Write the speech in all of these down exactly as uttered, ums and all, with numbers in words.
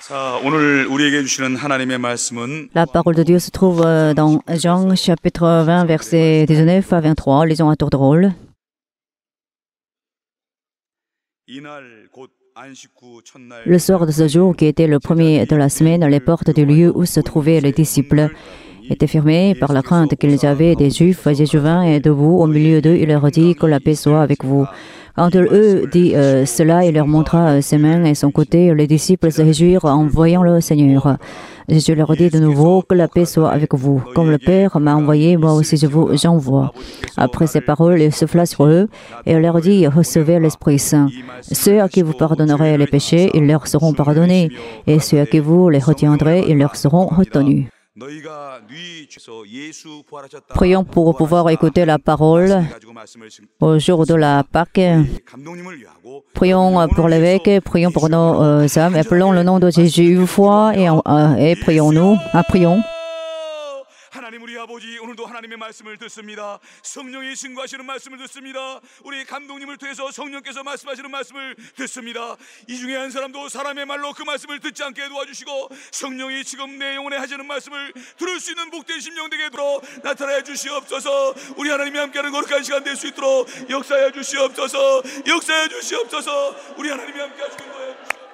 La parole de Dieu se trouve dans Jean chapitre vingt, versets dix-neuf à vingt-trois. Lisons à tour de rôle. Le soir de ce jour, qui était le premier de la semaine, les portes du lieu où se trouvaient les disciples étaient fermées par la crainte qu'ils avaient des Juifs. Jésus vint et debout au milieu d'eux, il leur dit que la paix soit avec vous. Quand il eut dit euh, cela, il leur montra euh, ses mains et son côté. Les disciples se réjouirent en voyant le Seigneur. Jésus leur dit de nouveau que la paix soit avec vous. Comme le Père m'a envoyé, moi aussi je vous j'envoie. Après ces paroles, il souffla sur eux et il leur dit, recevez l'Esprit Saint. Ceux à qui vous pardonnerez les péchés, ils leur seront pardonnés. Et ceux à qui vous les retiendrez, ils leur seront retenus. Prions pour pouvoir écouter la parole au jour de la Pâque. Prions pour l'évêque, prions pour nos euh, âmes. Appelons le nom de Jésus une fois et, euh, et prions-nous. Ah, prions. 하나님 우리 아버지 오늘도 하나님의 말씀을 듣습니다. 성령이 증거하시는 말씀을 듣습니다. 우리 감독님을 통해서 성령께서 말씀하시는 말씀을 듣습니다. 이 중에 한 사람도 사람의 말로 그 말씀을 듣지 않게 도와주시고 성령이 지금 내 영혼에 하시는 말씀을 들을 수 있는 복된 심령 되게 도록 나타내 주시옵소서. 우리 하나님이 함께하는 거룩한 시간 될 수 있도록 역사해 주시옵소서. 역사해 주시옵소서. 우리 하나님이 함께하시는 거예요.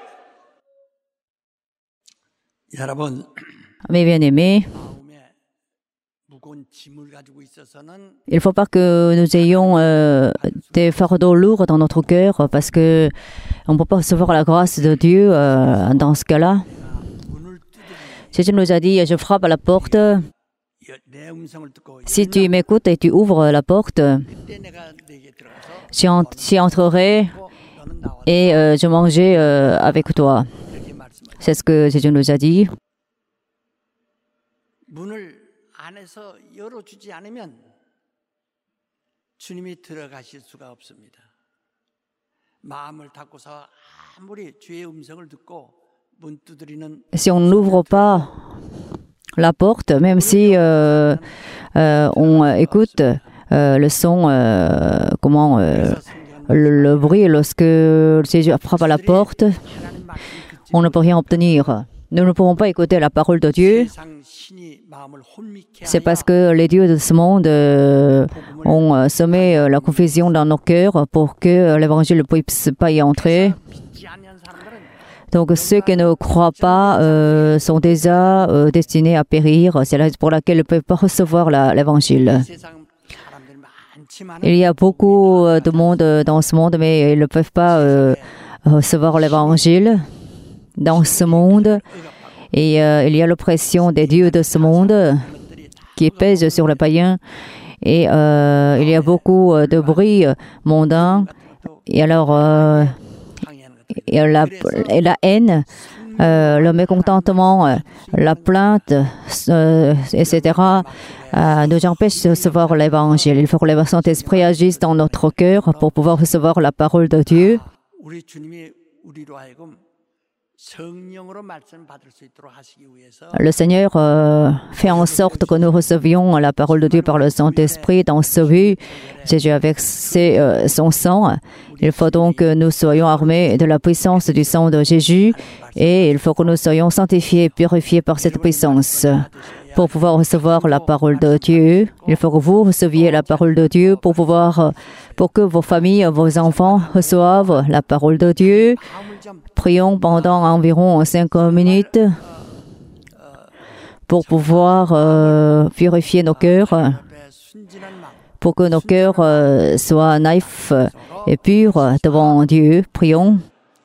여러분, mes bien-aimés, il ne faut pas que nous ayons euh, des fardeaux lourds dans notre cœur parce qu'on ne peut pas recevoir la grâce de Dieu euh, dans ce cas-là. Jésus nous a dit, je frappe à la porte. Si tu m'écoutes et tu ouvres la porte, j'y entrerai et euh, je mangerai euh, avec toi. C'est ce que Jésus nous a dit. 안에서 열어주지 않으면 주님이 들어가실 수가 없습니다. 마음을 닫고서 아무리 주의 음성을 듣고 문 두드리는 Si on n'ouvre pas la porte, même si euh, euh, on écoute euh, le son, euh, comment euh, le, le bruit lorsque Jésus frappe à la porte, on ne peut rien obtenir. Nous ne pouvons pas écouter la parole de Dieu. C'est parce que les dieux de ce monde euh, ont euh, semé euh, la confusion dans nos cœurs pour que euh, l'évangile ne puisse pas y entrer. Donc ceux qui ne croient pas euh, sont déjà euh, destinés à périr. C'est la raison pour laquelle ils ne peuvent pas recevoir l'évangile. Il y a beaucoup de monde dans ce monde, mais ils ne peuvent pas euh, recevoir l'évangile dans ce monde. Et euh, il y a l'oppression des dieux de ce monde qui pèse sur les païens. Et euh, il y a beaucoup de bruit mondain. Et alors, euh, et la, et la haine, euh, le mécontentement, la plainte, euh, et cetera, euh, nous empêchent de recevoir l'évangile. Il faut que le Saint-Esprit agisse dans notre cœur pour pouvoir recevoir la parole de Dieu. Le Seigneur euh, fait en sorte que nous recevions la parole de Dieu par le Saint-Esprit dans ce but. Jésus a versé euh, son sang. Il faut donc que nous soyons armés de la puissance du sang de Jésus et il faut que nous soyons sanctifiés et purifiés par cette puissance. Pour pouvoir recevoir la parole de Dieu, il faut que vous receviez la parole de Dieu pour pouvoir, pour que vos familles, vos enfants reçoivent la parole de Dieu. Prions pendant environ cinq minutes pour pouvoir euh, purifier nos cœurs, pour que nos cœurs euh, soient naïfs et purs devant Dieu. Prions.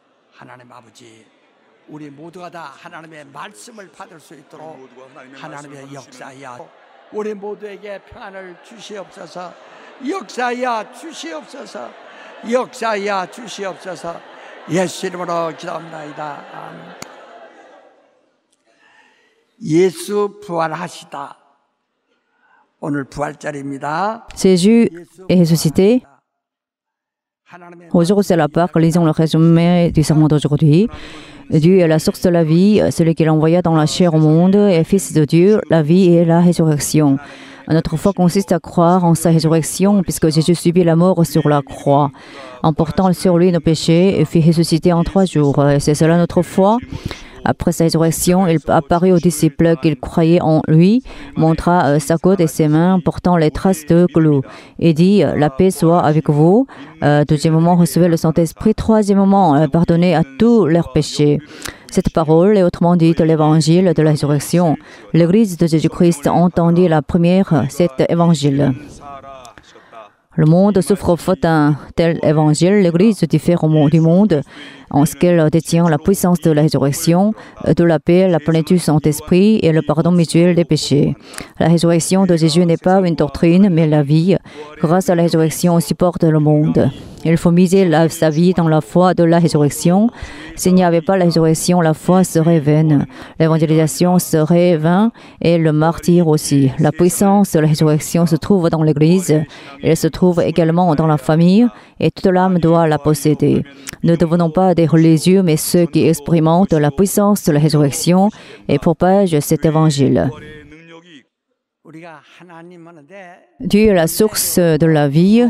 우리 모두가 다 하나님의 말씀을 받을 수 있도록 하나님의 역사야 우리 모두에게 평안을 주시옵소서 역사야 주시옵소서 역사야 주시옵소서 예수 이름으로 기도합니다. 예수 부활하시다. 오늘 부활절입니다. Jésus est ressuscité. Aujourd'hui, c'est la Pâque. Lisons le résumé du sermon d'aujourd'hui. Dieu est la source de la vie, celui qui l'envoya dans la chair au monde est fils de Dieu, la vie et la résurrection. Notre foi consiste à croire en sa résurrection, puisque Jésus subit la mort sur la croix, en portant sur lui nos péchés et fut ressuscité en trois jours. Et c'est cela notre foi. Après sa résurrection, il apparut aux disciples qu'ils croyaient en lui, montra sa côte et ses mains portant les traces de clous, et dit « La paix soit avec vous ». Euh, deuxièmement, recevez le Saint-Esprit. Troisièmement, euh, pardonnez à tous leurs péchés. Cette parole est autrement dite l'évangile de la résurrection. L'Église de Jésus-Christ entendit la première cet évangile. Le monde souffre faute d'un tel évangile. L'Église diffère du monde en ce qu'elle détient la puissance de la résurrection, de la paix, la plénitude du Saint-Esprit et le pardon mutuel des péchés. La résurrection de Jésus n'est pas une doctrine, mais la vie. Grâce à la résurrection, on supporte le monde. Il faut miser la, sa vie dans la foi de la résurrection. S'il n'y avait pas la résurrection, la foi serait vaine. L'évangélisation serait vaine et le martyre aussi. La puissance de la résurrection se trouve dans l'Église. Elle se trouve également dans la famille et toute l'âme doit la posséder. Ne devenons pas des religieux, mais ceux qui expérimentent la puissance de la résurrection et propagent cet évangile. Dieu est la source de la vie.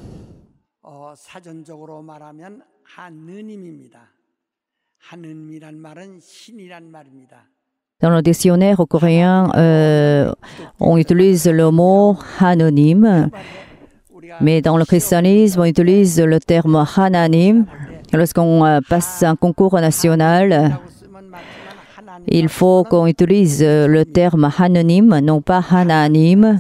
Dans le dictionnaire coréen, euh, on utilise le mot anonyme, mais dans le christianisme, on utilise le terme Hananim. Lorsqu'on euh, passe un concours national, il faut qu'on utilise le terme Hananim, non pas Hananim.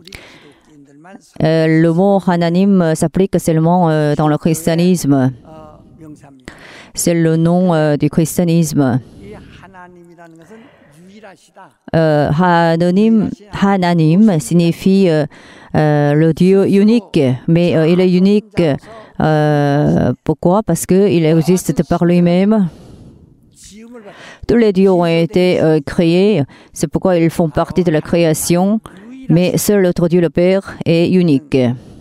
Euh, le mot Hananim s'applique seulement euh, dans le christianisme. C'est le nom euh, du christianisme. Euh, Hananim, Hananim signifie euh, euh, le Dieu unique, mais euh, il est unique. Euh, pourquoi? Parce qu'il existe de par lui-même. Tous les dieux ont été euh, créés, c'est pourquoi ils font partie de la création, mais seul notre Dieu le Père est unique.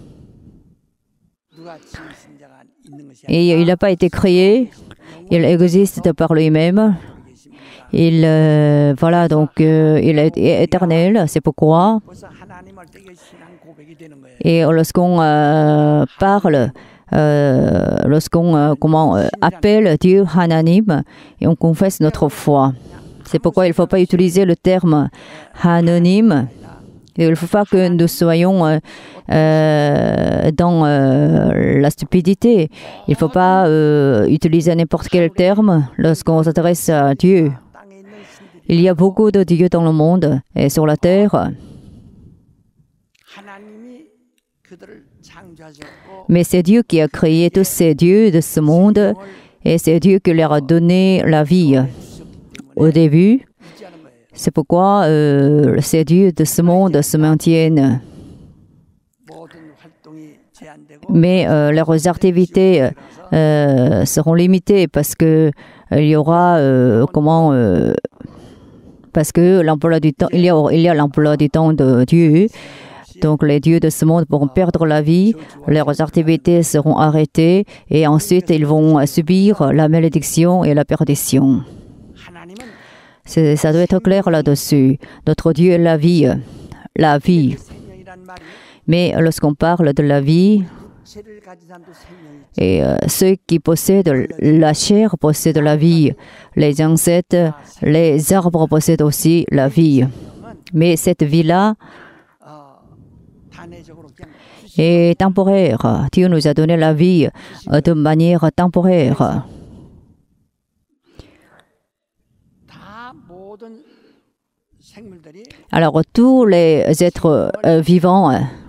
Et il n'a pas été créé, il existe de par lui-même. Il, euh, voilà, donc euh, il est éternel, c'est pourquoi. Et lorsqu'on euh, parle, euh, lorsqu'on euh, comment, euh, appelle Dieu Hananim, et on confesse notre foi. C'est pourquoi il ne faut pas utiliser le terme anonyme. Il ne faut pas que nous soyons euh, euh, dans euh, la stupidité. Il ne faut pas euh, utiliser n'importe quel terme lorsqu'on s'adresse à Dieu. Il y a beaucoup de dieux dans le monde et sur la terre. Mais c'est Dieu qui a créé tous ces dieux de ce monde et c'est Dieu qui leur a donné la vie au début. C'est pourquoi euh, ces dieux de ce monde se maintiennent. Mais euh, leurs activités euh, seront limitées parce que euh, il y aura euh, comment euh, parce que l'emploi du temps, il y a, il y a l'emploi du temps de Dieu. Donc les dieux de ce monde pourront perdre la vie, leurs activités seront arrêtées et ensuite ils vont subir la malédiction et la perdition. C'est, ça doit être clair là-dessus. Notre Dieu est la vie, la vie. Mais lorsqu'on parle de la vie, et euh, ceux qui possèdent la chair possèdent la vie. Les insectes, les arbres possèdent aussi la vie. Mais cette vie-là est temporaire. Dieu nous a donné la vie de manière temporaire. Alors, tous les êtres euh, vivants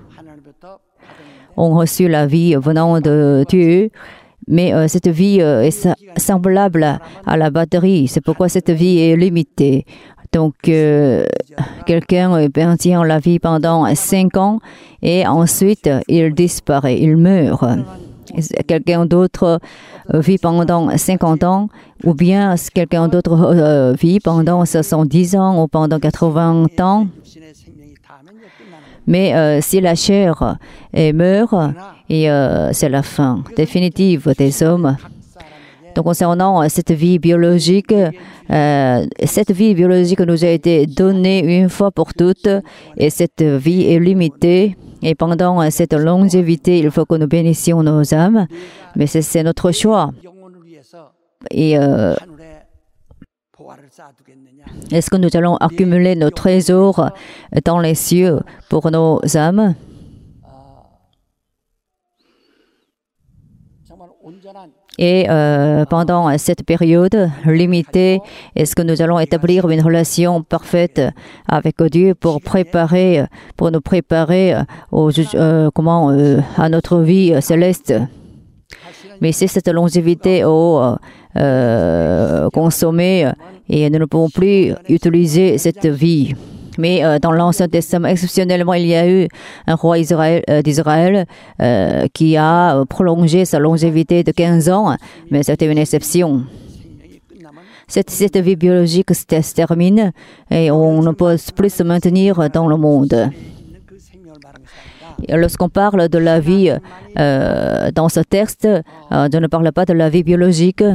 ont reçu la vie venant de Dieu, mais euh, cette vie euh, est semblable à la batterie. C'est pourquoi cette vie est limitée. Donc, euh, quelqu'un maintient la vie pendant cinq ans et ensuite il disparaît, il meurt. Quelqu'un d'autre vit pendant cinquante ans ou bien quelqu'un d'autre euh, vit pendant soixante-dix ans ou pendant quatre-vingts ans. Mais euh, si la chair est meurt, et euh, c'est la fin définitive des hommes. Donc concernant cette vie biologique, euh, cette vie biologique nous a été donnée une fois pour toutes et cette vie est limitée. Et pendant cette longévité, il faut que nous bénissions nos âmes, mais c'est, c'est notre choix. Et euh, Est-ce que nous allons accumuler nos trésors dans les cieux pour nos âmes? Et euh, pendant cette période limitée, est-ce que nous allons établir une relation parfaite avec Dieu pour préparer, pour nous préparer au, euh, comment, euh, à notre vie céleste? Mais si cette longévité est euh, consommée et nous ne pouvons plus utiliser cette vie. Mais euh, dans l'Ancien Testament, exceptionnellement, il y a eu un roi Israël, euh, d'Israël euh, qui a prolongé sa longévité de quinze ans, mais c'était une exception. Cette, cette vie biologique se termine et on ne peut plus se maintenir dans le monde. Lorsqu'on parle de la vie euh, dans ce texte, euh, je ne parle pas de la vie biologique.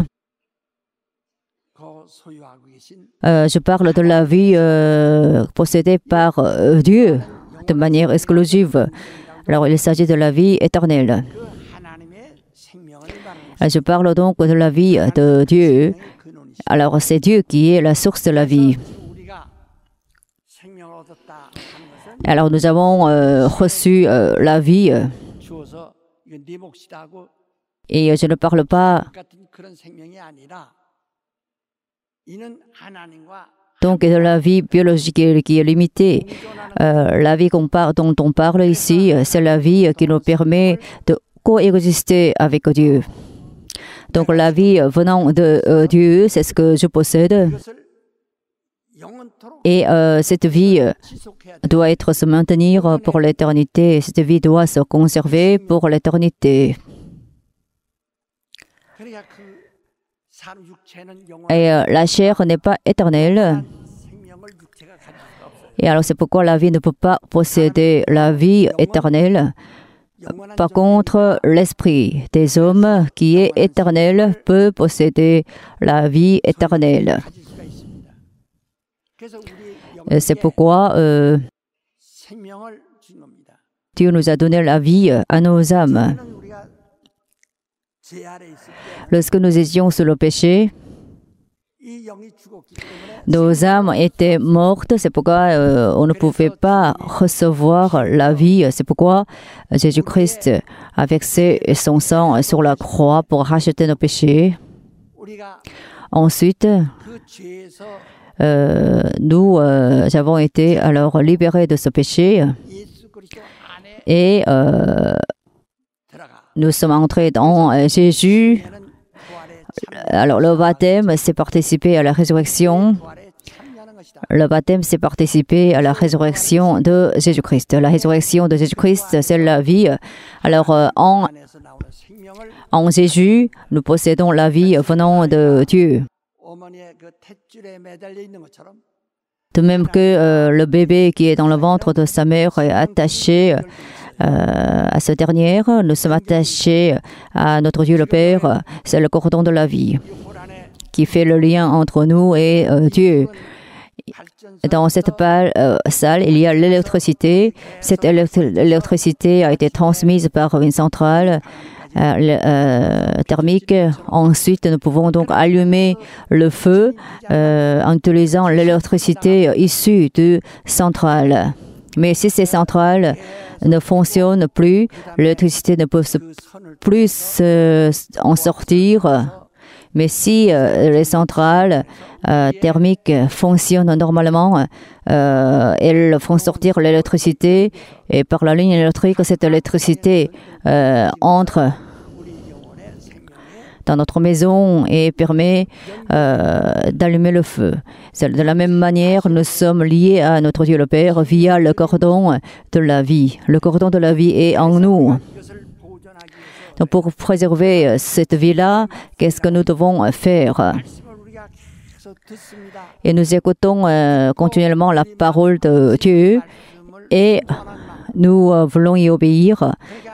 Euh, je parle de la vie euh, possédée par euh, Dieu de manière exclusive. Alors, il s'agit de la vie éternelle. Je parle donc de la vie de Dieu. Alors, c'est Dieu qui est la source de la vie. Alors, nous avons euh, reçu euh, la vie. Et je ne parle pas donc de la vie biologique qui est limitée. Euh, la vie qu'on par, dont on parle ici, c'est la vie qui nous permet de coexister avec Dieu. Donc la vie venant de euh, Dieu, c'est ce que je possède. Et euh, cette vie doit être se maintenir pour l'éternité. Cette vie doit se conserver pour l'éternité. Et euh, la chair n'est pas éternelle. Et alors c'est pourquoi la vie ne peut pas posséder la vie éternelle. Par contre, l'esprit des hommes qui est éternel peut posséder la vie éternelle. Et c'est pourquoi euh, Dieu nous a donné la vie à nos âmes. Lorsque nous étions sous le péché, nos âmes étaient mortes, c'est pourquoi euh, on ne pouvait pas recevoir la vie. C'est pourquoi Jésus-Christ a versé son sang sur la croix pour racheter nos péchés. Ensuite, euh, nous euh, avons été alors libérés de ce péché et euh, nous sommes entrés dans Jésus. Alors, le baptême, c'est participer à la résurrection. Le baptême, c'est participer à la résurrection de Jésus-Christ. La résurrection de Jésus-Christ, c'est la vie. Alors, en, en Jésus, nous possédons la vie venant de Dieu. De même que euh, le bébé qui est dans le ventre de sa mère est attaché Euh, à ce dernier, nous sommes attachés à notre Dieu le Père. C'est le cordon de la vie qui fait le lien entre nous et euh, Dieu. Dans cette pale, euh, salle, il y a l'électricité. Cette électricité a été transmise par une centrale euh, euh, thermique. Ensuite, nous pouvons donc allumer le feu euh, en utilisant l'électricité issue de centrale. Mais si ces centrales ne fonctionnent plus, l'électricité ne peut plus euh, en sortir. Mais si euh, les centrales euh, thermiques fonctionnent normalement, euh, elles font sortir l'électricité et par la ligne électrique, cette électricité euh, entre dans notre maison et permet euh, d'allumer le feu. De la même manière, nous sommes liés à notre Dieu le Père via le cordon de la vie. Le cordon de la vie est en nous. Donc pour préserver cette vie-là, qu'est-ce que nous devons faire? Et nous écoutons euh, continuellement la parole de Dieu et nous euh, voulons y obéir.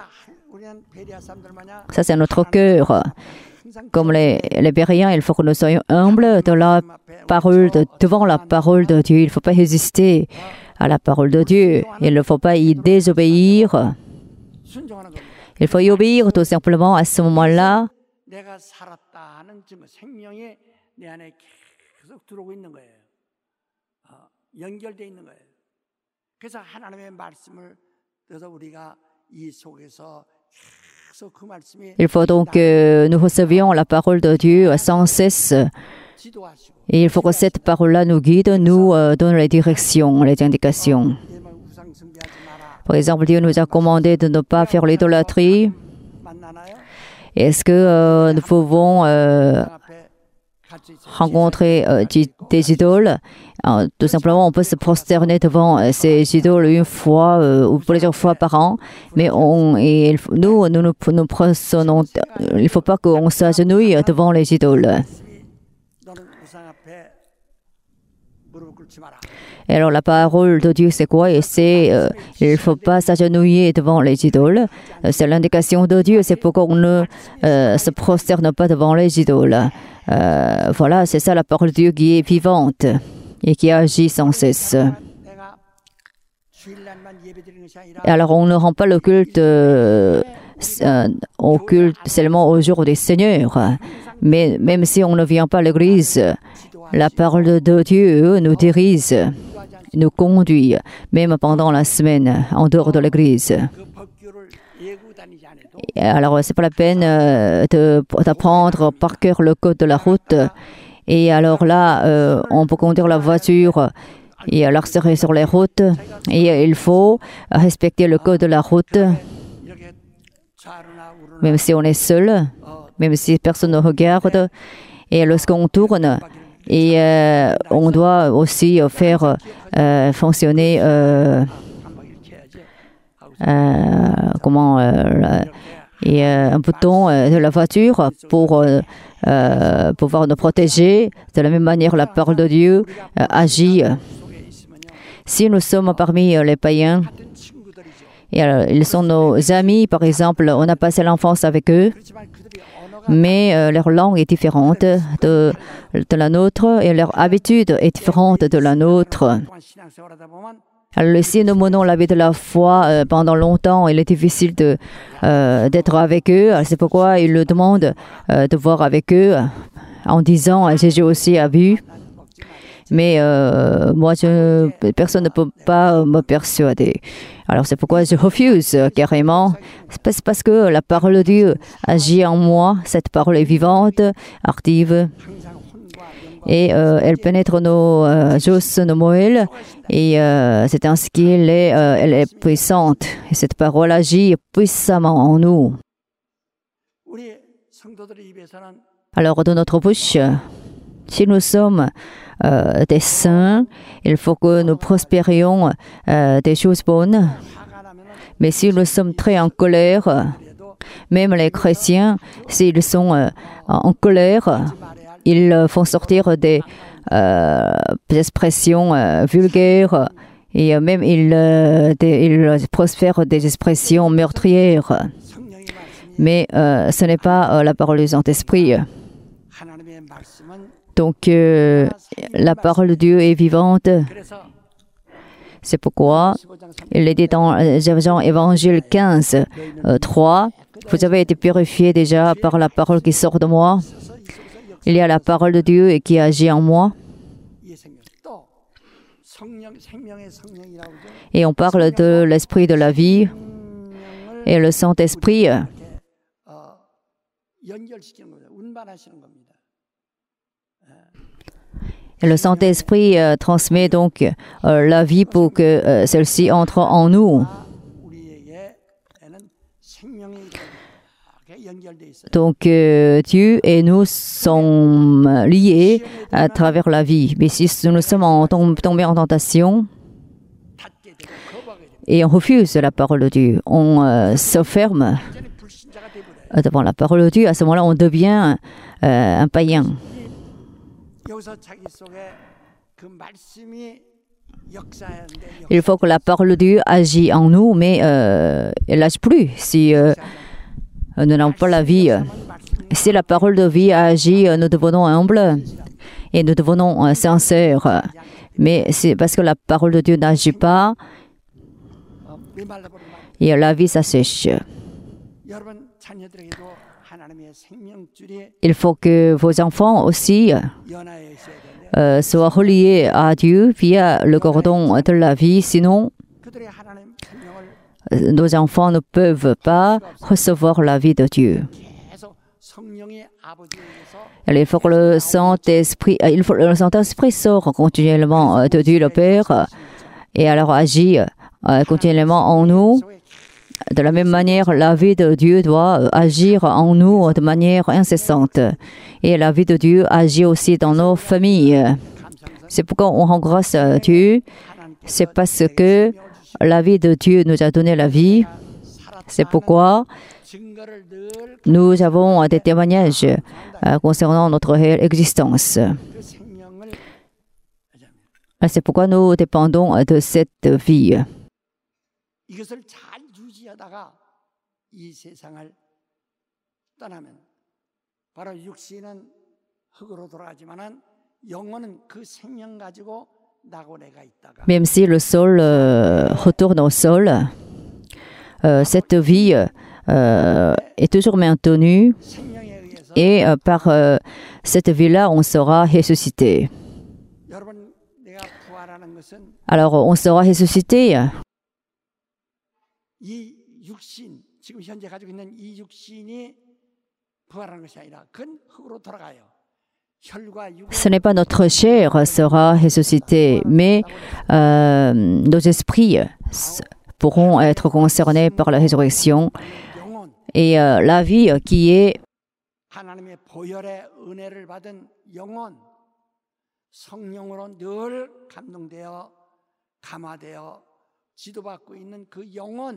Ça, c'est notre cœur. Comme les, les Bériens, il faut que nous soyons humbles de la parole de, devant la parole de Dieu. Il ne faut pas résister à la parole de Dieu. Il ne faut pas y désobéir. Il faut y obéir tout simplement à ce moment-là. 계속 들어오고 있는 거예요. 어, 연결되어 있는 거예요. 그래서 하나님의 말씀을 그래서 우리가 이 속에서 계속 그 말씀이 Il faut donc que nous recevions la parole de Dieu sans cesse. 지도하시고 Et il faut que cette parole-là nous guide, nous euh, donne les directions, les indications. 우상 숭배하지 마라. Par exemple, Dieu nous a commandé de ne pas faire l'idolâtrie. 만나나요? Est-ce que euh, nous pouvons euh, 앞에 같이 있어요. rencontrer euh, di- des idoles? Alors, tout simplement, on peut se prosterner devant euh, ces idoles une fois euh, ou plusieurs fois par an. Mais on, et il faut- nous, nous nous, nous prosternons- il ne faut pas qu'on s'agenouille devant les idoles. 너는 우상 앞에 무릎을 꿇지 마라. Et alors, la parole de Dieu, c'est quoi? Et c'est, euh, il ne faut pas s'agenouiller devant les idoles. Euh, C'est l'indication de Dieu, c'est pourquoi on ne euh, se prosterne pas devant les idoles. Euh, voilà, c'est ça la parole de Dieu qui est vivante et qui agit sans cesse. 내가 주일날만 예배드리는 것이 아니라 Et alors, on ne rend pas le culte euh, s- euh, au culte seulement au jour du Seigneur. Mais même si on ne vient pas à l'église, la parole de Dieu nous dirige, nous conduit, même pendant la semaine, en dehors de l'église. 그 법규를 예고 다니지 않아도 Et alors, c'est pas la peine euh, de- d'apprendre par cœur le code de la route. Et alors là, euh, on peut conduire la voiture et alors serrer sur les routes. Et il faut respecter le code de la route, 이렇게 좌르나 우르나 même si on est seul, même si personne ne regarde. Et lorsqu'on tourne, et euh, on doit aussi faire euh, fonctionner euh, 한 바퀴를 쳐야지 하고 euh, comment euh, la- et euh, un bouton euh, de la voiture pour euh, euh, pouvoir nous protéger. De la même manière, la parole de Dieu euh, agit. 속에 있으면요 Si nous sommes parmi euh, les païens, 같은 친구들이죠. et alors, ils sont nos amis, par exemple, on a passé l'enfance avec eux, 그렇지만 그들이 언어가 mais euh, leur langue est différente de, de la nôtre et leur habitude est différente de la nôtre. 동안 신앙생활하다 보면 Alors, si nous menons la vie de la foi euh, pendant longtemps, il est difficile de, euh, d'être avec eux. Alors, c'est pourquoi il le demande euh, de voir avec eux en disant « Jésus aussi a vu ». Mais euh, moi, je, personne ne peut pas me persuader. Alors, c'est pourquoi je refuse euh, carrément. C'est pas- c'est parce que la parole de Dieu agit en moi. Cette parole est vivante, active. 항상 혼과 영과 Et euh, elle pénètre nos euh, os, nos moelles. Et euh, c'est ainsi qu'elle est, euh, elle est puissante. Et cette parole agit puissamment en nous. 우리 성도들의 입에서는 Alors, de notre bouche, si nous sommes euh, des saints, il faut que nous prospérions euh, des choses bonnes. 화가 나면은 Mais si nous sommes très en colère, 그래도 même les chrétiens, s'ils sont euh, en colère, 말해야 할 ils euh, font sortir des, euh, des expressions euh, vulgaires et euh, même ils, euh, des- ils prospèrent des expressions meurtrières. 성령의 말씀이 Mais euh, ce n'est pas euh, la parole du Saint-Esprit. 하나님의 말씀은 Donc euh, la parole de Dieu est vivante. 그래서 C'est pourquoi 십오 장 삼 il est dit dans euh, Jean Évangile quinze, euh, trois, vous avez été purifiés déjà par la parole qui sort de moi. 이 속에서 역 Il y a la parole de Dieu et qui agit en moi. 의 생명 또 성령 생명의 성령이라고 그러죠. Et on parle de l'esprit de la vie 성령을 et le Saint-Esprit. 이렇게 어, 연결시키는 겁니다. 운반하시는 겁니다. Et le Saint-Esprit euh, transmet donc euh, la vie pour que euh, celle-ci entre en nous. 우리에게는 생명이 이렇게 연결돼 있어요. Donc euh, Dieu et nous sommes liés à travers la vie. Mais si nous sommes en tom- tombés en tentation 닫게 되고 거부하게 되고 et on refuse la parole de Dieu, on euh, se ferme 완전히 불신자가 되버려요. euh, devant la parole de Dieu, à ce moment-là, on devient euh, un païen. 여기서 자기 속에 그 말씀이 역사하는데 Il faut que la parole de Dieu agisse en nous, mais euh, elle n'agit plus si euh, nous n'avons pas la vie. Si la parole de vie agit, nous devenons humbles et nous devenons euh, sincères. Mais c'est parce que la parole de Dieu n'agit pas 어, 메말라 버리면 et la vie s'assèche. 여러분 자녀들에게도 하나님의 생명줄이 Il faut que vos enfants aussi 연하여 있어야 되는데 euh, soient reliés à Dieu via le cordon de la vie. Sinon, 그들의 하나님 생명을 nos enfants ne peuvent pas recevoir la vie de Dieu. 계속 성령의 아버지에게서 Il faut que le Saint-Esprit, il faut, le Saint-Esprit sort continuellement de Dieu le Père et alors agit euh, continuellement en nous. De la même manière, la vie de Dieu doit agir en nous de manière incessante. Et la vie de Dieu agit aussi dans nos familles. C'est pourquoi on rend grâce à Dieu. C'est parce que la vie de Dieu nous a donné la vie. C'est pourquoi 증거를 늘 nous avons des témoignages euh, concernant notre réelle existence. 그 생명을 C'est pourquoi nous dépendons de cette vie. 이것을 잘 유지하다가 이 세상을 떠나면 바로 육신은 흙으로 돌아가지만은 영혼은 그 생명 가지고 나고 내가 있다가 Même si le sol euh, retourne au sol, euh, cette vie euh, est toujours maintenue 생명에 의해서 et euh, par euh, cette vie-là, on sera ressuscité. 여러분 내가 부활하는 것은 Alors, on sera ressuscité. 이 육신 지금 현재 가지고 있는 이 육신이 부활하는 것이 아니라 그건 흙으로 돌아가요. 혈과 육의 Ce n'est pas notre chair sera ressuscitée, mais euh, nos esprits s- pourront être concernés par la résurrection. 영혼 Et euh, la vie qui est 하나님의 보혈의 은혜를 받은 영혼 성령으로 늘 감동되어 감화되어 지도받고 있는 그 영혼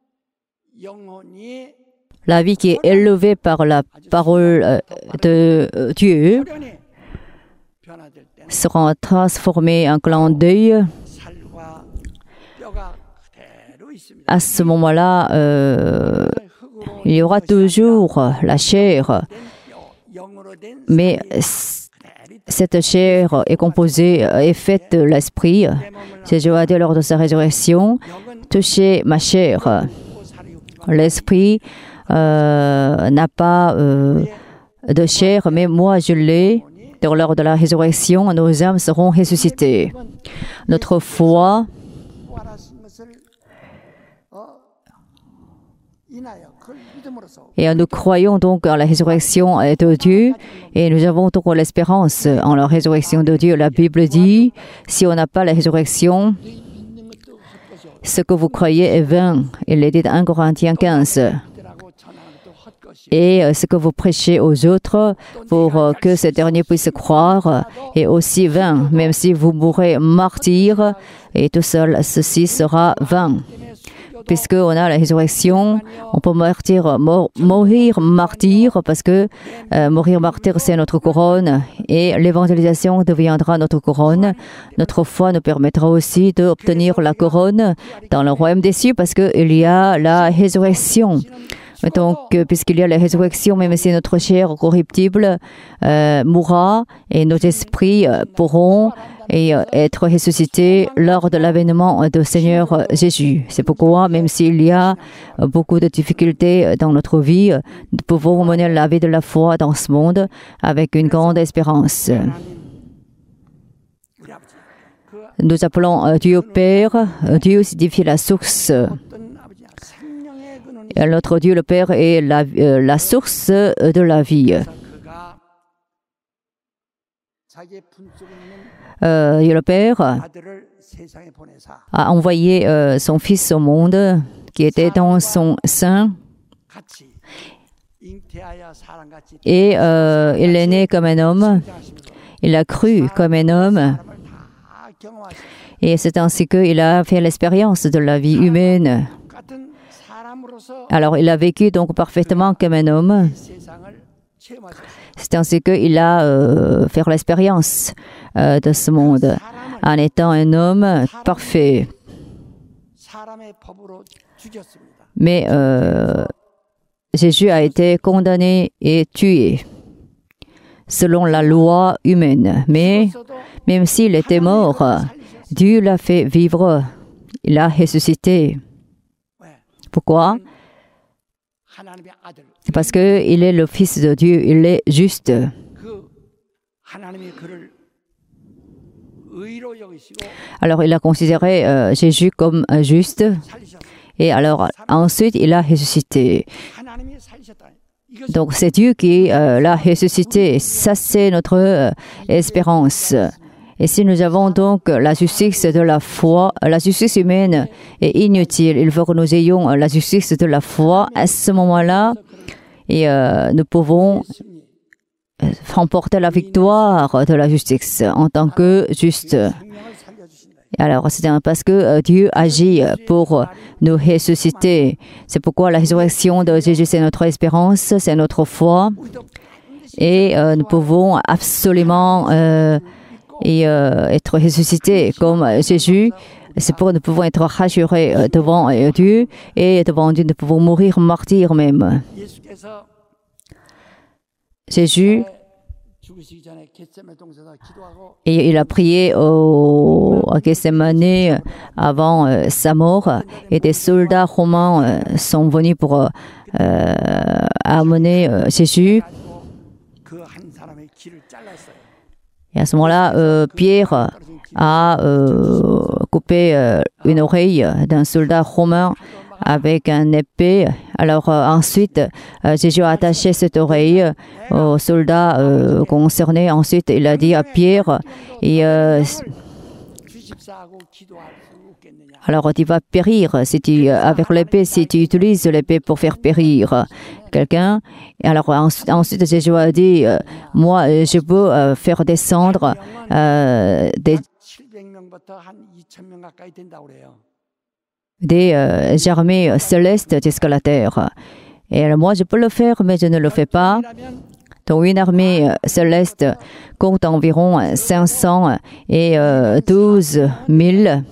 영혼이 la vie qui est élevée par la parole euh, de euh, Dieu 혈연이 변화될 때는 sera transformée en clin d'œil. 살과 뼈가 그대로 있습니다. À ce moment-là, euh, 흙으로 il y aura toujours la chair, 된 뼈, 영으로 된 mais 살이 c- 그대로 cette chair est composée, est faite de l'esprit. Jésus a dit lors de sa résurrection, 영은 touchez ma chair. 또 살이 없지만 L'esprit euh, n'a pas euh, de chair, mais moi je l'ai. Donc, lors de la résurrection, nos âmes seront ressuscitées. Notre foi 부활하신 것을 어, 인하여 그걸 믿음으로써 et nous croyons donc en la résurrection de Dieu et nous avons donc l'espérance en la résurrection de Dieu. La Bible dit, si on n'a pas la résurrection, 믿는 것도 헛것이요 ce que vous croyez est vain. Il est dit dans un Corinthiens quinze. 그들하고 전하는 것도 헛것이요 Et euh, ce que vous prêchez aux autres pour euh, que ces derniers puissent croire est aussi vain. Même si vous mourrez martyr, et tout seul, ceci sera vain. Puisqu'on a la résurrection, on peut martyr, mor- mourir martyr parce que euh, mourir martyr, c'est notre couronne et l'évangélisation deviendra notre couronne. Notre foi nous permettra aussi d'obtenir la couronne dans le royaume des cieux parce qu'il y a la résurrection. Donc, euh, puisqu'il y a la résurrection, même si notre chair corruptible euh, mourra et nos esprits euh, pourront et, euh, être ressuscités lors de l'avènement du Seigneur euh, Jésus. C'est pourquoi, même s'il y a euh, beaucoup de difficultés dans notre vie, euh, nous pouvons mener la vie de la foi dans ce monde avec une grande espérance. 하나님 우리 아버지 그 Nous appelons euh, Dieu Père. Euh, Dieu signifie la source. 어떤 아버지야 생명의 근원이 Et notre Dieu le Père est la, euh, la source de la vie. 있어서 그가 자기의 분속에 있는 Euh, Dieu le Père 아들을 세상에 보내사 a envoyé euh, son Fils au monde qui était dans son sein 같이 잉태하여 사람같이 et euh, il est né comme un homme, il a cru comme un homme 사람을 다 경험하시고 et c'est ainsi qu'il a fait l'expérience de la vie humaine. 같은 사람으로서 Alors il a vécu donc parfaitement comme un homme, 이 세상을 체험하셨어요. c'est ainsi qu'il a euh, fait l'expérience euh, de ce monde 사람을 en étant un homme parfait. 사람의 법으로 죽였습니다. Mais euh, Jésus a été condamné et tué selon la loi humaine. Mais 죽었어도 même s'il était mort, Dieu l'a fait vivre. Il a ressuscité. 왜? Pourquoi? 하나님의 아들 Parce qu'il est le Fils de Dieu. Il est juste. 그 하나님이 그를 Alors il a considéré euh, Jésus comme euh, juste. Et alors ensuite il a ressuscité. Donc c'est Dieu qui euh, l'a ressuscité. Ça c'est notre euh, espérance. Et si nous avons donc la justice de la foi, la justice humaine est inutile. Il faut que nous ayons la justice de la foi. À ce moment-là, et euh, nous pouvons remporter la victoire de la justice en tant que juste. Alors, c'est parce que Dieu agit pour nous ressusciter. C'est pourquoi la résurrection de Jésus, c'est notre espérance, c'est notre foi. Et euh, nous pouvons absolument euh, et, euh, être ressuscités comme Jésus. C'est pourquoi nous pouvons être rassurés devant Dieu et devant Dieu, nous pouvons mourir martyrs même. Jésus, et il a prié au, à Gethsemane avant euh, sa mort, et des soldats romains euh, sont venus pour euh, amener euh, Jésus. Et à ce moment-là, euh, Pierre a euh, coupé euh, une oreille d'un soldat romain avec un épée. Alors euh, ensuite, euh, Jésus a attaché cette oreille au soldat euh, concerné. Ensuite, il a dit à Pierre, et, euh, alors tu vas périr si tu, avec l'épée, si tu utilises l'épée pour faire périr quelqu'un. Et alors ensuite, Jésus a dit, euh, moi, je peux euh, faire descendre euh, des des euh, armées célestes jusqu'à la terre. Et alors, moi, je peux le faire, mais je ne le fais pas. Donc, une armée céleste compte environ cinq cent douze mille.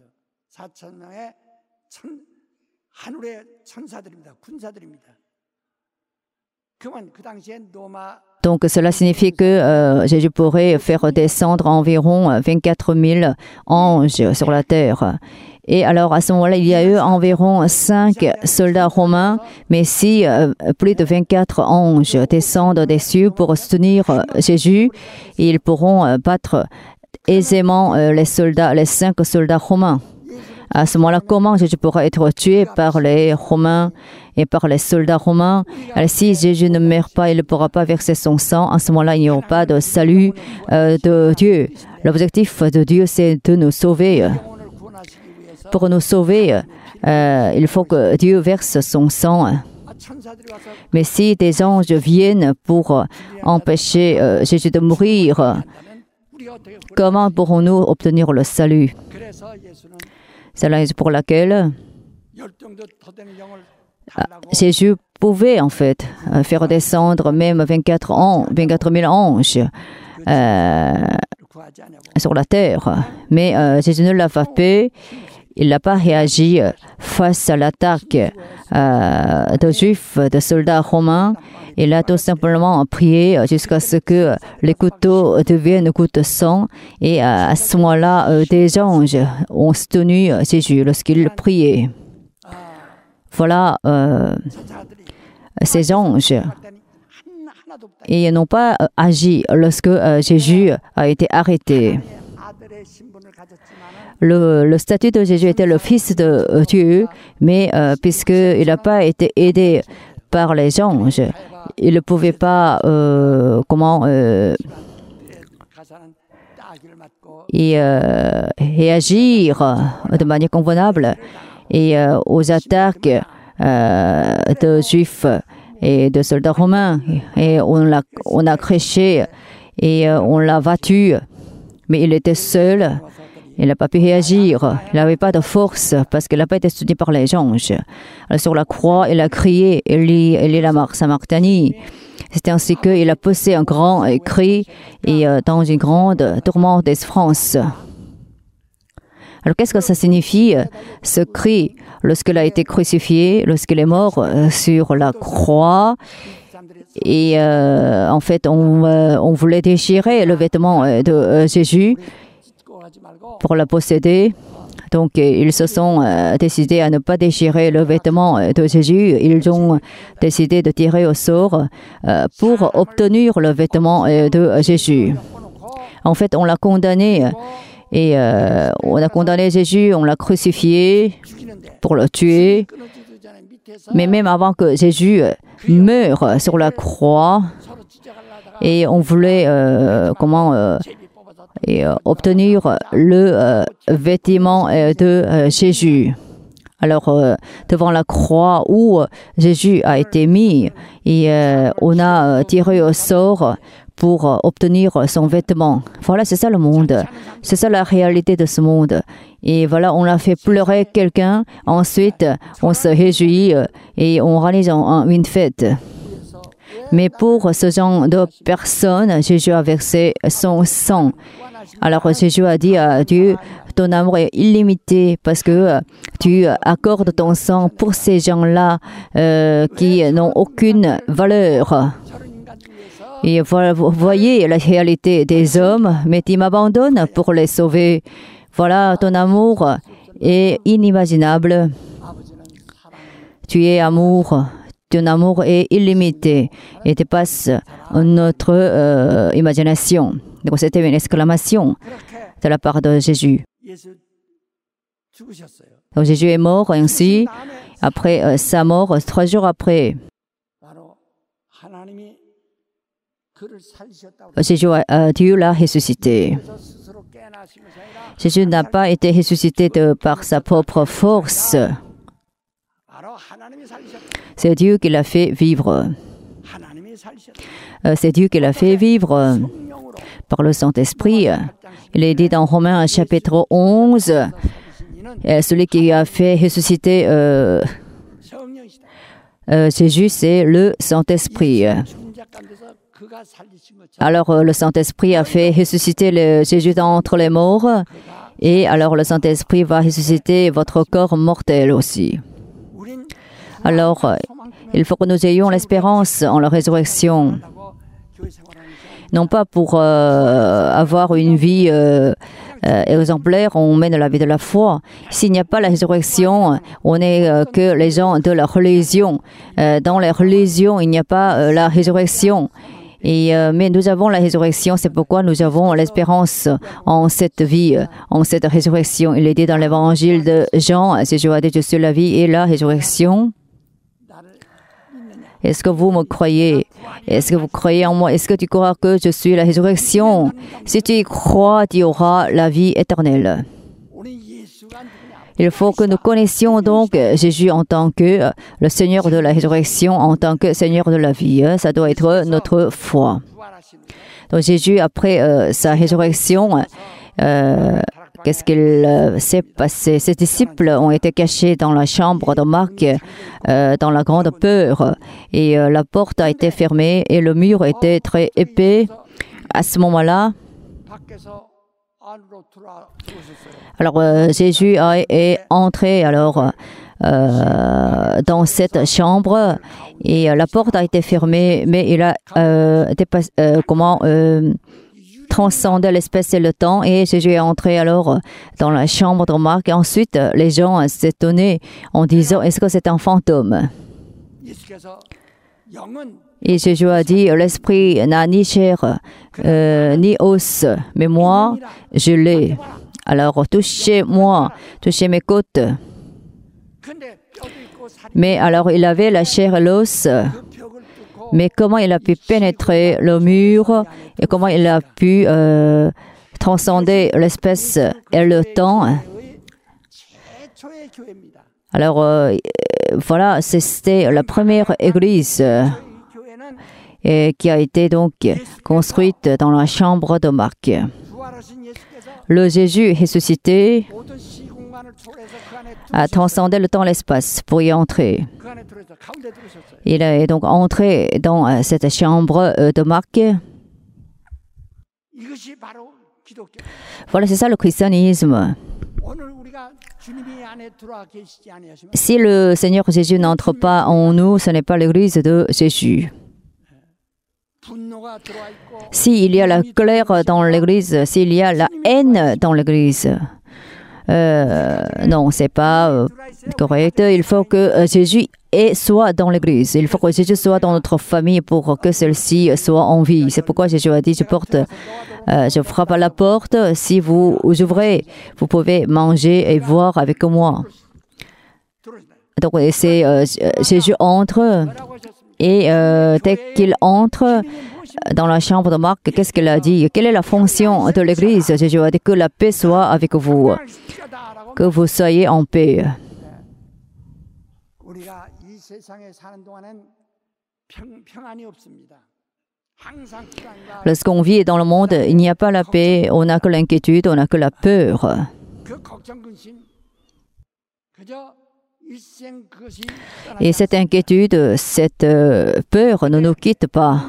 Donc, cela signifie que euh, Jésus pourrait faire descendre environ vingt-quatre mille anges sur la terre. Et alors, à ce moment-là, il y a eu environ cinq soldats romains, mais si euh, plus de vingt-quatre anges descendent des cieux pour soutenir euh, Jésus, ils pourront euh, battre aisément euh, les soldats, les cinq soldats romains. À ce moment-là, comment Jésus pourra être tué par les Romains et par les soldats romains? Alors, si Jésus ne meurt pas, il ne pourra pas verser son sang. À ce moment-là, il n'y aura pas de salut euh, de Dieu. L'objectif de Dieu, c'est de nous sauver. Pour nous sauver, euh, il faut que Dieu verse son sang. Mais si des anges viennent pour empêcher euh, Jésus de mourir, comment pourrons-nous obtenir le salut? C'est la raison pour laquelle Jésus pouvait en fait faire descendre même vingt-quatre mille anges euh, sur la terre. Mais euh, Jésus ne l'a pas fait. Il n'a pas réagi face à l'attaque euh, de Juifs, de soldats romains. Il a tout simplement prié jusqu'à ce que les couteaux deviennent gouttes de sang. Et à ce moment-là, euh, des anges ont soutenu Jésus lorsqu'il priait. Voilà euh, ces anges. Et ils n'ont pas agi lorsque euh, Jésus a été arrêté. Le, le statut de Jésus était le Fils de Dieu, mais euh, puisqu'il n'a pas été aidé par les anges, il ne pouvait pas euh, comment euh, et, euh, réagir de manière convenable et euh, aux attaques euh, de Juifs et de soldats romains. Et on l'a, on a créché et euh, on l'a battu, mais il était seul. Il n'a pas pu réagir. Il n'avait pas de force parce qu'il n'a pas été soutenu par les anges. Alors, sur la croix, il a crié, Eli, Eli lama sabachthani. C'est ainsi qu'il a poussé un grand cri et euh, dans une grande tourmente de souffrance. Alors, qu'est-ce que ça signifie, ce cri, lorsqu'il a été crucifié, lorsqu'il est mort euh, sur la croix? Et euh, en fait, on, euh, on voulait déchirer le vêtement de euh, Jésus pour la posséder. Donc, ils se sont euh, décidés à ne pas déchirer le vêtement de Jésus. Ils ont décidé de tirer au sort euh, pour obtenir le vêtement euh, de Jésus. En fait, on l'a condamné Et euh, on a condamné Jésus, on l'a crucifié pour le tuer. Mais même avant que Jésus meure sur la croix, et on voulait euh, comment euh, et, euh, obtenir le euh, vêtement euh, de euh, Jésus. Alors, euh, devant la croix où Jésus a été mis, et euh, on a euh, tiré au sort pour euh, obtenir son vêtement. Voilà, c'est ça le monde. C'est ça la réalité de ce monde. Et voilà, on a fait pleurer quelqu'un. Ensuite, on se réjouit euh, et on réalise en, en une fête. Mais pour ce genre de personnes, Jésus a versé son sang. Alors Jésus a dit à Dieu, ton amour est illimité parce que tu accordes ton sang pour ces gens-là euh, qui n'ont aucune valeur. Et voilà, vous voyez la réalité des hommes, mais tu m'abandonnes pour les sauver. Voilà, ton amour est inimaginable. Tu es amour. Ton amour est illimité et dépasse notre euh, imagination. Donc c'était une exclamation de la part de Jésus. Donc Jésus est mort ainsi. Après euh, sa mort, trois jours après, Jésus, euh, Dieu l'a ressuscité. Jésus n'a pas été ressuscité de, par sa propre force. C'est Dieu qui l'a fait vivre. Euh, c'est Dieu qui l'a fait vivre euh, par le Saint-Esprit. Il est dit dans Romains chapitre onze, euh, celui qui a fait ressusciter euh, euh, Jésus, c'est le Saint-Esprit. Alors euh, le Saint-Esprit a fait ressusciter le Jésus d'entre les morts, et alors le Saint-Esprit va ressusciter votre corps mortel aussi. Alors, euh, il faut que nous ayons l'espérance en la résurrection, non pas pour euh, avoir une vie euh, euh, exemplaire, on mène la vie de la foi. S'il n'y a pas la résurrection, on n'est euh, que les gens de la religion. Euh, dans la religion, il n'y a pas euh, la résurrection. Et, euh, mais nous avons la résurrection, c'est pourquoi nous avons l'espérance en cette vie, en cette résurrection. Il est dit dans l'évangile de Jean, Jésus a dit, je suis la vie et la résurrection. Est-ce que vous me croyez? Est-ce que vous croyez en moi? Est-ce que tu crois que je suis la résurrection? Si tu y crois, tu auras la vie éternelle. Il faut que nous connaissions donc Jésus en tant que le Seigneur de la résurrection, en tant que Seigneur de la vie. Ça doit être notre foi. Donc Jésus, après euh, sa résurrection, euh, qu'est-ce qu'il euh, s'est passé? Ses disciples ont été cachés dans la chambre de Marc, euh, dans la grande peur. Et euh, la porte a été fermée et le mur était très épais. À ce moment-là, alors euh, Jésus a, est entré alors euh, dans cette chambre et euh, la porte a été fermée, mais il a euh, dépassé, euh, comment euh, transcendé l'espace et le temps, et Jésus est entré alors dans la chambre de Marc. Et ensuite, les gens s'étonnaient en disant, est-ce que c'est un fantôme? Et Jésus a dit, l'esprit n'a ni chair euh, ni os, mais moi, je l'ai. Alors, touchez-moi, touchez mes côtes. Mais alors, il avait la chair et l'os. Mais comment il a pu pénétrer le mur et comment il a pu euh, transcender l'espace et le temps? Alors, euh, voilà, c'était la première église euh, et qui a été donc construite dans la chambre de Marc. Le Jésus ressuscité a transcendé le temps et l'espace pour y entrer. Il est donc entré dans cette chambre de Marc. Voilà, c'est ça le christianisme. Si le Seigneur Jésus n'entre pas en nous, ce n'est pas l'église de Jésus. S'il y a la colère dans l'église, s'il y a la haine dans l'église, euh, non, c'est pas euh, correct. Il faut que euh, Jésus est, soit dans l'Église. Il faut que Jésus soit dans notre famille pour que celle-ci soit en vie. C'est pourquoi Jésus a dit, je porte, euh, je frappe à la porte. Si vous ouvrez, vous pouvez manger et boire avec moi. Donc, c'est, euh, Jésus entre et euh, dès qu'il entre dans la chambre de Marc, qu'est-ce qu'il a dit? Quelle est la fonction de l'Église? Jésus a dit que la paix soit avec vous, que vous soyez en paix. Lorsqu'on vit dans le monde, il n'y a pas la paix, on n'a que l'inquiétude, on n'a que la peur. Et cette inquiétude, cette euh, peur ne nous quitte pas.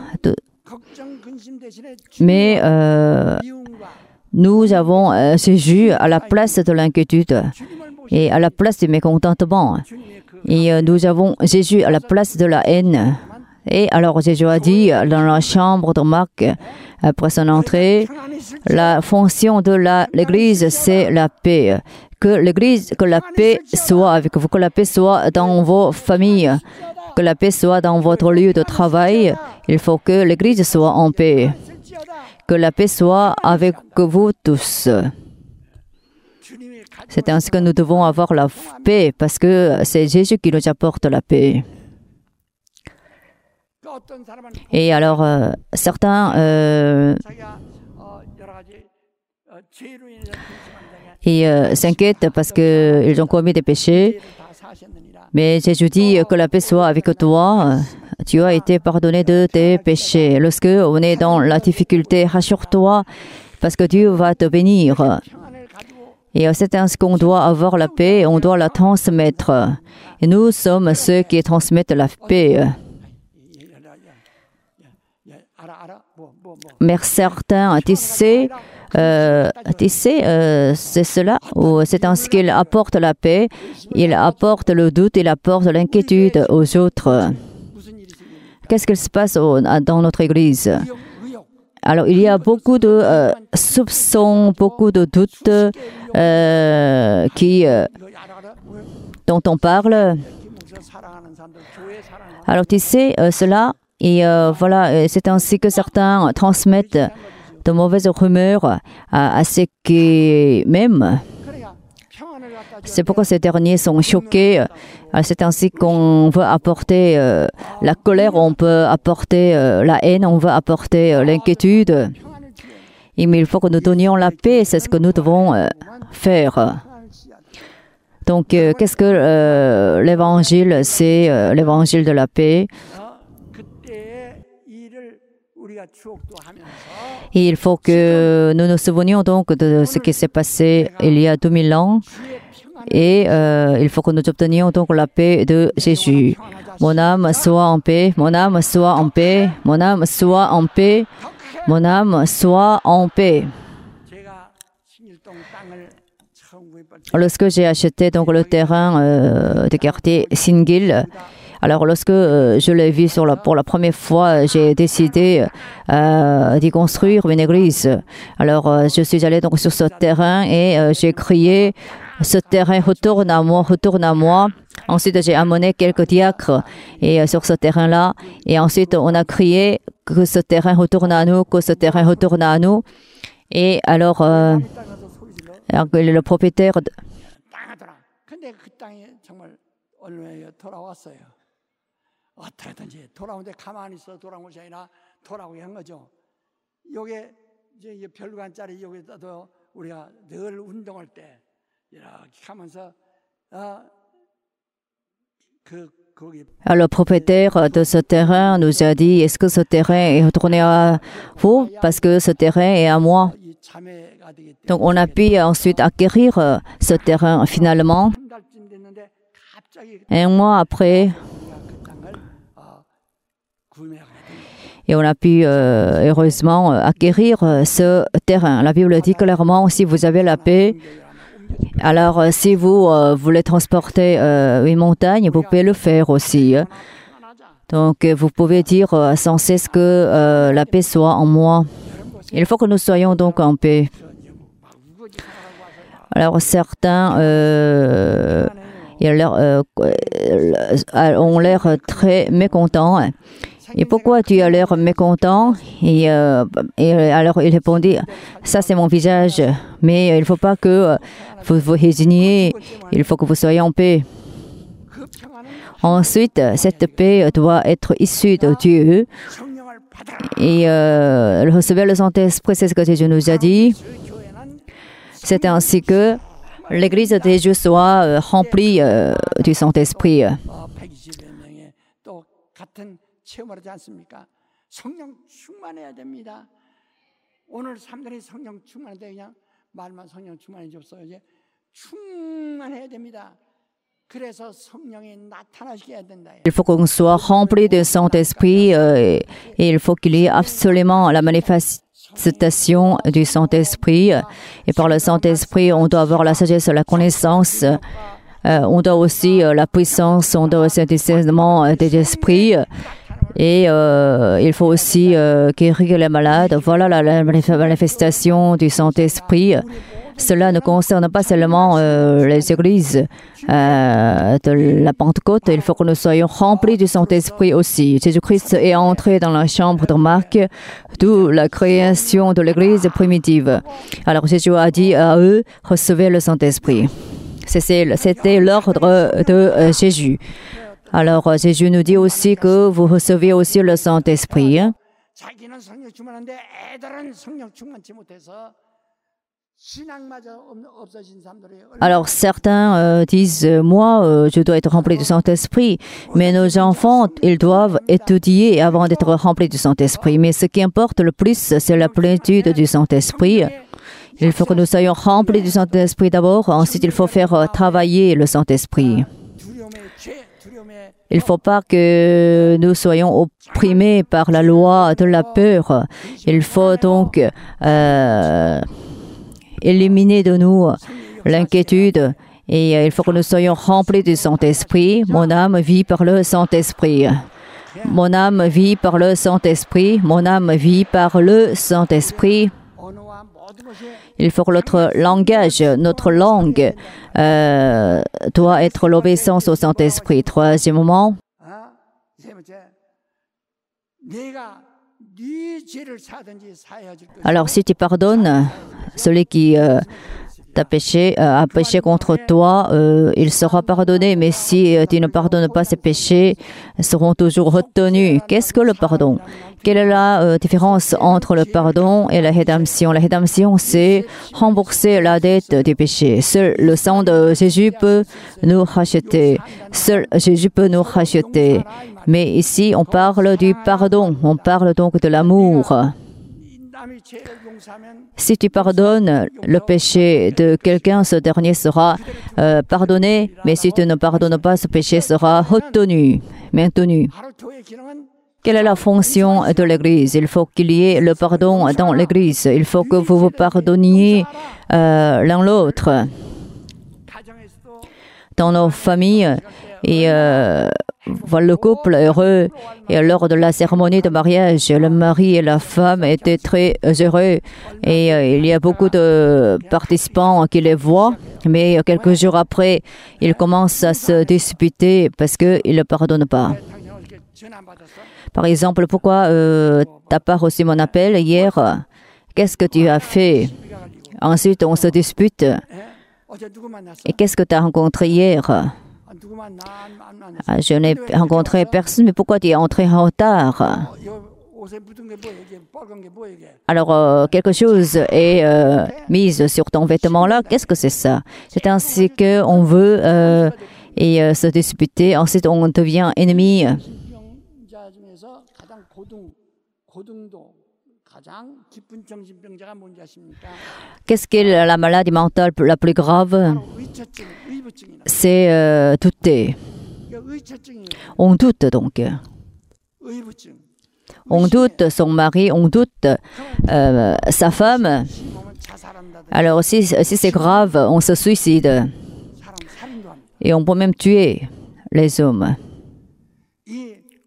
Mais euh, nous avons euh, Jésus à la place de l'inquiétude et à la place du mécontentement. Et euh, nous avons Jésus à la place de la haine. Et alors Jésus a dit dans la chambre de Marc, après son entrée, la fonction de la, l'Église, c'est la paix. Que l'Église, que la paix soit avec vous, que la paix soit dans vos familles, que la paix soit dans votre lieu de travail. Il faut que l'Église soit en paix. Que la paix soit avec vous tous. C'est ainsi que nous devons avoir la paix, parce que c'est Jésus qui nous apporte la paix. Et alors, euh, certains euh, ils euh, s'inquiètent parce qu'ils ont commis des péchés. Mais Jésus dit que la paix soit avec toi. Tu as été pardonné de tes péchés. Lorsque on est dans la difficulté, rassure-toi parce que Dieu va te bénir. Et c'est ainsi qu'on doit avoir la paix, on doit la transmettre. Et nous sommes ceux qui transmettent la paix. Mais certains, tu sais, euh, tu sais euh, c'est cela, ou c'est ainsi qu'il apporte la paix, il apporte le doute, il apporte l'inquiétude aux autres. Qu'est-ce qu'il se passe au, dans notre Église? Alors, il y a beaucoup de euh, soupçons, beaucoup de doutes euh, qui, euh, dont on parle. Alors, tu sais, euh, cela, et euh, voilà, c'est ainsi que certains transmettent de mauvaises rumeurs à, à ceux qui m'aiment. C'est pourquoi ces derniers sont choqués. C'est ainsi qu'on veut apporter euh, la colère, on peut apporter euh, la haine, on veut apporter euh, l'inquiétude. Et mais il faut que nous donnions la paix, c'est ce que nous devons euh, faire. Donc, euh, qu'est-ce que euh, l'évangile? C'est euh, l'évangile de la paix. Et il faut que nous nous souvenions donc de ce qui s'est passé il y a deux mille ans. Et euh, il faut que nous obtenions donc la paix de Jésus. Mon âme soit en paix, mon âme soit en paix, mon âme soit en paix, mon âme soit en paix. Lorsque j'ai acheté donc le terrain euh, du quartier Singil, alors lorsque euh, je l'ai vu sur la, pour la première fois, j'ai décidé euh, d'y construire une église. Alors euh, je suis allée donc sur ce terrain et euh, j'ai crié: ce terrain retourne à moi, retourne à moi. Ensuite, j'ai amené quelques diacres et euh, sur ce terrain-là. Et ensuite, on a crié que ce terrain retourne à nous, que ce terrain retourne à nous. Et alors, euh, alors le propriétaire de... 어떻게든지 돌아오는데 가만히 있어 돌아온 것이 아니라 돌아오게 한 거죠. 요게 이제 별관짜리 여기다도 우리가 늘 운동할 때 이렇게 하면서 어 그 거기. Alors, le propriétaire de ce terrain nous a dit: est-ce que ce terrain est retourné à vous? Parce que ce terrain est à moi. Donc, on a pu ensuite acquérir ce terrain finalement. Un mois après, et on a pu euh, heureusement acquérir ce terrain. La Bible dit clairement: si vous avez la paix, alors si vous euh, voulez transporter euh, une montagne, vous pouvez le faire aussi. Donc vous pouvez dire euh, sans cesse que euh, la paix soit en moi. Il faut que nous soyons donc en paix. Alors certains, euh, ils leur, euh, ont l'air très mécontents. Et pourquoi tu as l'air mécontent? Et, euh, et alors il répondit, ça c'est mon visage, mais il ne faut pas que euh, vous vous résigniez, il faut que vous soyez en paix. Ensuite, cette paix doit être issue de Dieu. Et euh, recevoir le Saint-Esprit, c'est ce que Jésus nous a dit. C'est ainsi que l'Église de Jésus soit euh, remplie euh, du Saint-Esprit. 체험하지 않습니까? 성령 충만해야 됩니다. 오늘 사람들이 성령 충만한데 그냥 말만 성령 충만해 줬어요. 이제 충만해야 됩니다. 그래서 성령이 나타나시게 해야 된다. Il faut qu'on soit rempli du Saint-Esprit euh, et il faut qu'il y ait absolument la manifestation du Saint-Esprit. Et par le Saint-Esprit, on doit avoir la sagesse, la connaissance. Euh, on doit aussi euh, la puissance, on doit aussi un discernement euh, des esprits. Et euh, il faut aussi euh, guérir les malades. Voilà la, la manifestation du Saint-Esprit. Cela ne concerne pas seulement euh, les églises euh, de la Pentecôte. Il faut que nous soyons remplis du Saint-Esprit aussi. Jésus-Christ est entré dans la chambre de Marc, d'où la création de l'église primitive. Alors Jésus a dit à eux, recevez le Saint-Esprit. C'était l'ordre de euh, Jésus. Alors, Jésus nous dit aussi que vous recevez aussi le Saint-Esprit. Alors, certains euh, disent, moi, euh, je dois être rempli du Saint-Esprit, mais nos enfants, ils doivent étudier avant d'être remplis du Saint-Esprit. Mais ce qui importe le plus, c'est la plénitude du Saint-Esprit. Il faut que nous soyons remplis du Saint-Esprit d'abord, ensuite il faut faire euh, travailler le Saint-Esprit. Il ne faut pas que nous soyons opprimés par la loi de la peur. Il faut donc euh, éliminer de nous l'inquiétude et euh, il faut que nous soyons remplis du Saint-Esprit. Mon âme vit par le Saint-Esprit. Mon âme vit par le Saint-Esprit. Mon âme vit par le Saint-Esprit. Il faut que notre langage, notre langue euh, doit être l'obéissance au Saint-Esprit. Troisièmement, alors si tu pardonnes celui qui euh, t'a péché, euh, a péché contre toi, euh, il sera pardonné. Mais si euh, tu ne pardonnes pas, ses péchés seront toujours retenus. Qu'est-ce que le pardon? Quelle est la euh, différence entre le pardon et la rédemption? La rédemption, c'est rembourser la dette des péchés. Seul le sang de Jésus peut nous racheter. Seul Jésus peut nous racheter. Mais ici, on parle du pardon. On parle donc de l'amour. Si tu pardonnes le péché de quelqu'un, ce dernier sera euh, pardonné, mais si tu ne pardonnes pas, ce péché sera retenu, maintenu. Quelle est la fonction de l'Église? Il faut qu'il y ait le pardon dans l'Église. Il faut que vous vous pardonniez euh, l'un l'autre. Dans nos familles, et euh, voilà le couple heureux. Et lors de la cérémonie de mariage, le mari et la femme étaient très heureux. Et euh, il y a beaucoup de participants qui les voient. Mais quelques jours après, ils commencent à se disputer parce qu'ils ne pardonnent pas. Par exemple, pourquoi euh, tu n'as pas reçu mon appel hier? Qu'est-ce que tu as fait? Ensuite, on se dispute. Et qu'est-ce que tu as rencontré hier? Je n'ai rencontré personne, mais pourquoi tu es entré en retard? Alors, euh, quelque chose est euh, mis sur ton vêtement là. Qu'est-ce que c'est ça? C'est ainsi qu'on veut euh, et, euh, se disputer. Ensuite, on devient ennemi. Qu'est-ce qu'est la maladie mentale la plus grave? C'est euh, douter. On doute donc. On doute son mari, on doute euh, sa femme. Alors si, si c'est grave, on se suicide. Et on peut même tuer les hommes.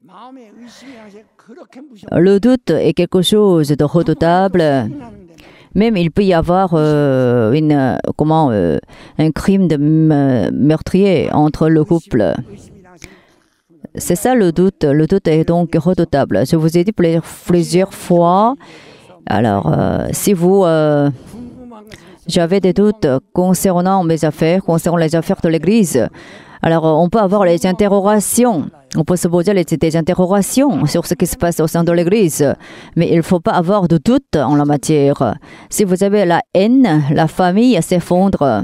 Le doute est quelque chose de redoutable, Même il peut y avoir euh, une, euh, comment, euh, un crime de meurtrier entre le couple. C'est ça le doute. Le doute est donc redoutable. Je vous ai dit plusieurs fois. Alors, euh, si vous... Euh, j'avais des doutes concernant mes affaires, concernant les affaires de l'Église. Alors, on peut avoir les interrogations. On peut se poser des interrogations sur ce qui se passe au sein de l'Église. Mais il ne faut pas avoir de doute en la matière. Si vous avez la haine, la famille s'effondre.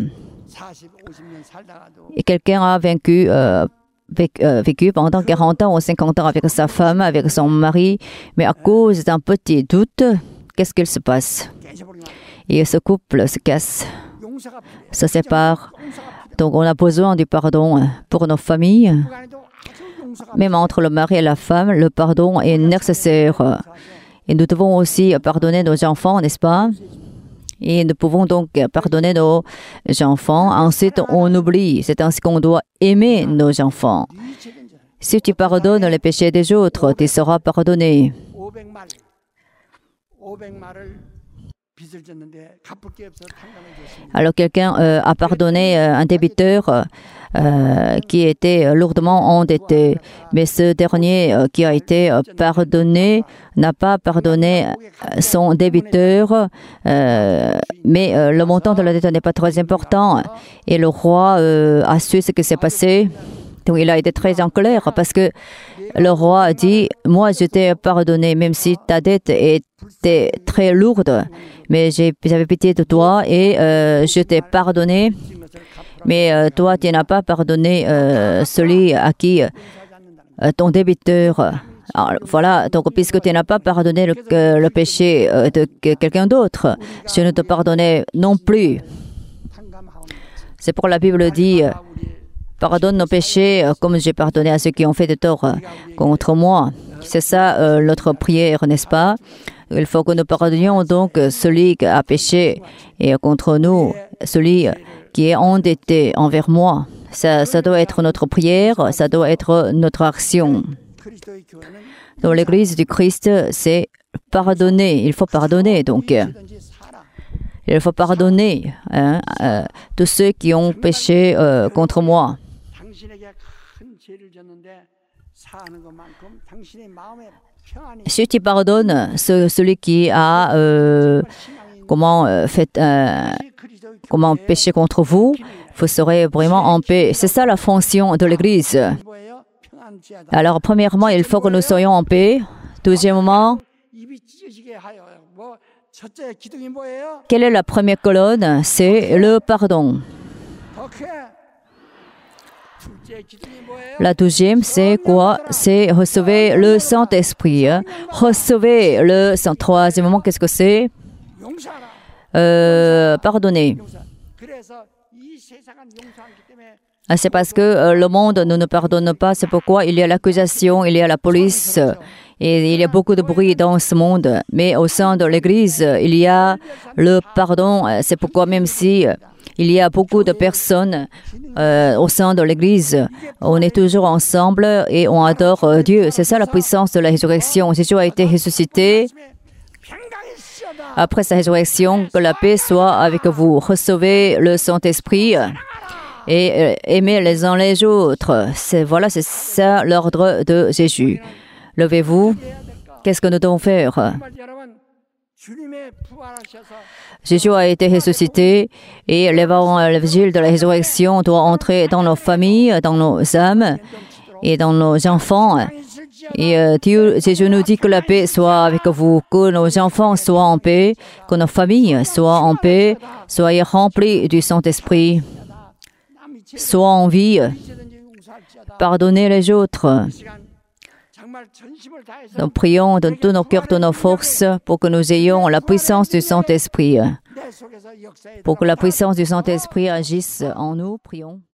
Et quelqu'un a vaincu, euh, vécu, euh, vécu pendant quarante ans ou cinquante ans avec sa femme, avec son mari. Mais à cause d'un petit doute, qu'est-ce qu'il se passe? Et ce couple se casse, se sépare. Donc, on a besoin du pardon pour nos familles. Même entre le mari et la femme, le pardon est nécessaire. Et nous devons aussi pardonner nos enfants, n'est-ce pas? Et nous pouvons donc pardonner nos enfants. Ensuite, on oublie. C'est ainsi qu'on doit aimer nos enfants. Si tu pardonnes les péchés des autres, tu seras pardonné. Alors quelqu'un euh, a pardonné euh, un débiteur euh, qui était lourdement endetté, mais ce dernier euh, qui a été euh, pardonné n'a pas pardonné son débiteur, euh, mais euh, le montant de la dette n'est pas très important. Et le roi euh, a su ce qui s'est passé. Donc il a été très en colère parce que le roi a dit « Moi, je t'ai pardonné, même si ta dette était très lourde, mais j'avais pitié de toi et euh, je t'ai pardonné. Mais euh, toi, tu n'as pas pardonné euh, celui à qui euh, ton débiteur. Alors, voilà, donc puisque tu n'as pas pardonné le, euh, le péché euh, de quelqu'un d'autre, je ne te pardonnais non plus. » C'est pour la Bible dit « Pardonne nos péchés euh, comme j'ai pardonné à ceux qui ont fait de tort euh, contre moi. » C'est ça euh, notre prière, n'est-ce pas? Il faut que nous pardonnions donc celui qui a péché et contre nous, celui qui est endetté envers moi. Ça, ça doit être notre prière, ça doit être notre action. Dans l'Église du Christ, c'est pardonner. Il faut pardonner, donc. Il faut pardonner hein, euh, tous ceux qui ont péché euh, contre moi. Si tu pardonnes ce, celui qui a euh, comment, euh, fait, euh, comment péché contre vous, vous serez vraiment en paix. C'est ça la fonction de l'Église. Alors, premièrement, il faut que nous soyons en paix. Deuxièmement, quelle est la première colonne? C'est le pardon. La deuxième, c'est quoi? C'est recevoir le Saint-Esprit. Recevoir le Saint. Troisièmement, qu'est-ce que c'est? Euh, pardonner. C'est parce que euh, le monde ne nous pardonne pas. C'est pourquoi il y a l'accusation, il y a la police. Et il y a beaucoup de bruit dans ce monde. Mais au sein de l'Église, il y a le pardon. C'est pourquoi même si il y a beaucoup de personnes euh, au sein de l'Église, on est toujours ensemble et on adore euh, Dieu. C'est ça la puissance de la résurrection. Jésus a été ressuscité. Après sa résurrection, que la paix soit avec vous. Recevez le Saint-Esprit et euh, aimez les uns les autres. C'est, voilà, c'est ça l'ordre de Jésus. Levez-vous. Qu'est-ce que nous devons faire? Jésus a été ressuscité et l'évangile de la résurrection doit entrer dans nos familles, dans nos âmes et dans nos enfants. Et euh, Dieu, Jésus nous dit que la paix soit avec vous, que nos enfants soient en paix, que nos familles soient en paix, soyez remplis du Saint-Esprit, soient en vie, pardonnez les autres. Nous prions de tout nos cœurs, de nos forces, pour que nous ayons la puissance du Saint-Esprit. Pour que la puissance du Saint-Esprit agisse en nous, prions.